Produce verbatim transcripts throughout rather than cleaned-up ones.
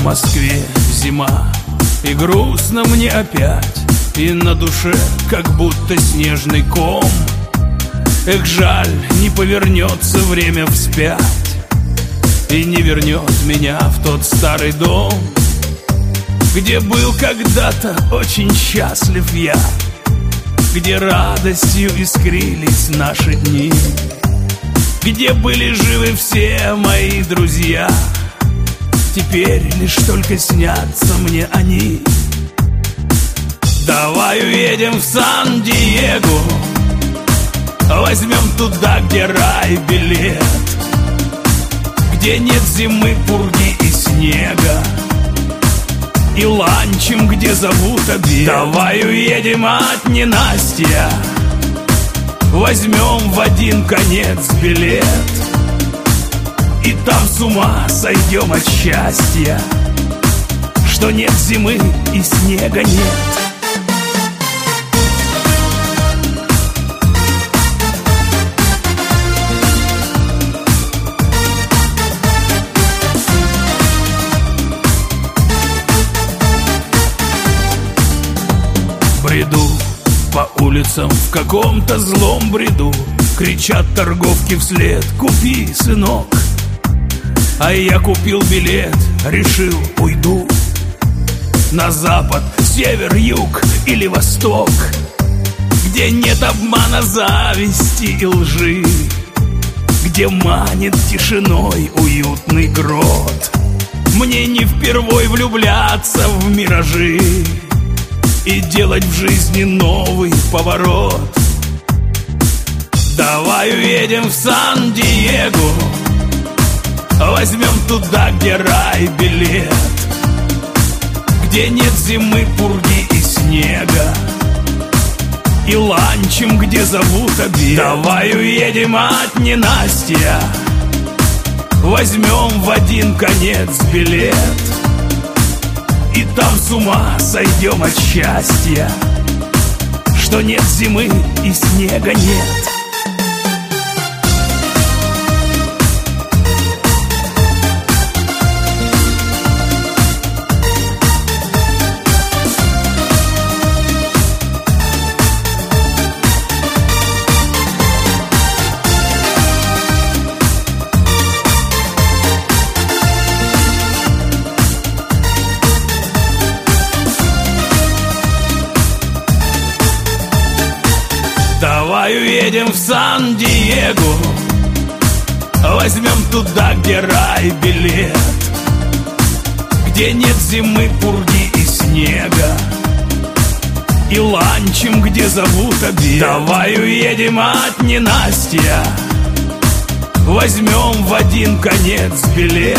Москве зима, и грустно мне опять, и на душе как будто снежный ком. Эх, жаль, не повернется время вспять и не вернет меня в тот старый дом, где был когда-то очень счастлив я, где радостью искрились наши дни, где были живы все мои друзья. Теперь лишь только снятся мне они. Давай уедем в Сан-Диего, возьмем туда, где рай билет, где нет зимы, пурги и снега, и ланчем, где зовут обед. Давай уедем от ненастья, возьмем в один конец билет, и там с ума сойдем от счастья, что нет зимы и снега нет. Бреду по улицам в каком-то злом бреду, кричат торговки вслед: купи, сынок. А я купил билет, решил, уйду на запад, север, юг или восток, где нет обмана, зависти и лжи, где манит тишиной уютный грот. Мне не впервой влюбляться в миражи и делать в жизни новый поворот. Давай уедем в Сан-Диего, возьмем туда, где рай билет, где нет зимы, пурги и снега, и ланчем, где зовут обед. Давай уедем от ненастья, возьмем в один конец билет, и там с ума сойдем от счастья, что нет зимы и снега нет. Давай уедем в Сан-Диего, возьмем туда, где рай билет, где нет зимы, пурги и снега, и ланчем, где зовут обед. Давай уедем от ненастья, возьмем в один конец билет,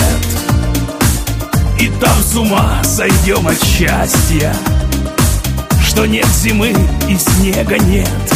и там с ума сойдем от счастья, что нет зимы и снега нет.